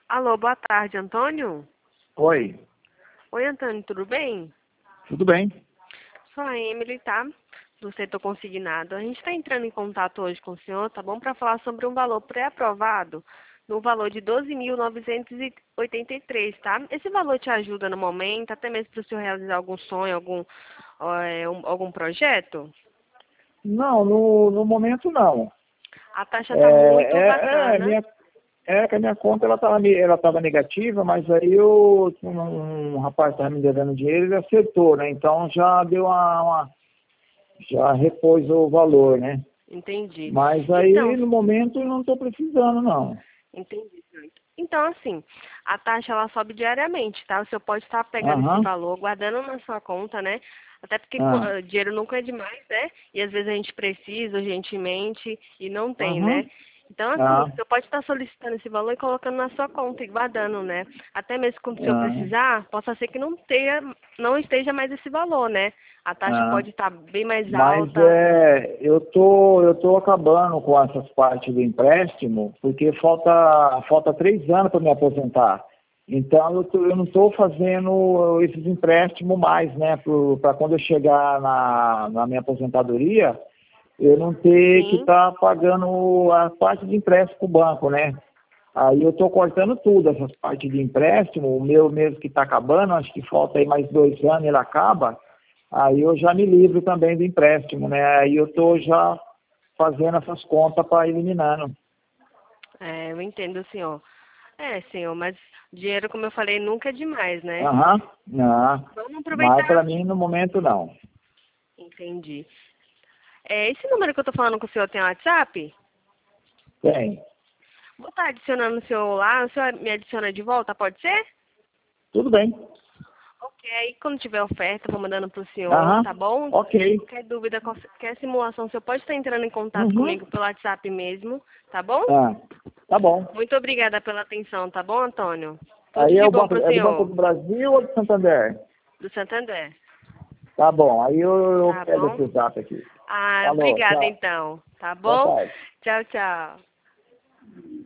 Alô, boa tarde, Antônio? Oi, Oi, Antônio, tudo bem? tudo bem? Sou a Emily, tá? Do setor consignado. A gente está entrando em contato hoje com o senhor, tá bom? Para falar sobre um valor pré-aprovado no valor de 12.983, tá? Esse valor te ajuda no momento, até mesmo para o senhor realizar algum sonho, algum projeto? Não, no momento não. A taxa está muito bacana. Que a minha conta ela tava negativa, mas aí um rapaz estava me devendo dinheiro, ele acertou, né? Então já deu já repôs o valor, né? Entendi. Mas aí Então, no momento eu não estou precisando, não. entendi, senhor. Então, assim, a taxa ela sobe diariamente, tá? O senhor pode estar pegando esse Aham, valor, guardando na sua conta, né? Até porque ah, dinheiro nunca é demais, né? E às vezes a gente precisa urgentemente e não tem, né? aham, Então, assim, o ah, senhor pode estar solicitando esse valor e colocando na sua conta e guardando, né? Até mesmo quando o senhor ah, precisar, possa ser que não esteja mais esse valor, né? A taxa ah. pode estar bem mais Mas alta. eu tô acabando com essas partes do empréstimo, porque falta 3 anos para me aposentar. Então eu não estou fazendo esses empréstimos mais, né? Para quando eu chegar na minha aposentadoria, eu não ter que Sim, estar pagando a parte de empréstimo para o banco, né? Aí eu estou cortando tudo, essas partes de empréstimo, o meu mesmo que está acabando, acho que falta aí mais 2 anos, ele acaba. Aí eu já me livro também do empréstimo, né? Aí eu estou já fazendo essas contas para eliminando. eu entendo, senhor. É, senhor, mas dinheiro, como eu falei, nunca é demais, né? Aham, não. Vamos Mas aproveitar. para mim no momento não. Entendi. Esse número que eu tô falando com o senhor tem WhatsApp? Tem. Vou estar adicionando o senhor lá, o senhor me adiciona de volta, pode ser? Tudo bem. Ok, aí quando tiver oferta, vou mandando pro senhor, Aham, tá bom? ok. Qualquer dúvida, qualquer simulação, o senhor pode estar entrando em contato Uhum. comigo pelo WhatsApp mesmo, tá bom? Ah, tá bom. Muito obrigada pela atenção, tá bom, Antônio? Tudo Aí de bom pro é do Banco senhor, do Brasil ou do Santander? do Santander, Tá bom. Aí eu tá pego bom? esse zap aqui. Ah, Falou, obrigada tchau. então, tá Boa bom? tarde. Tchau, tchau.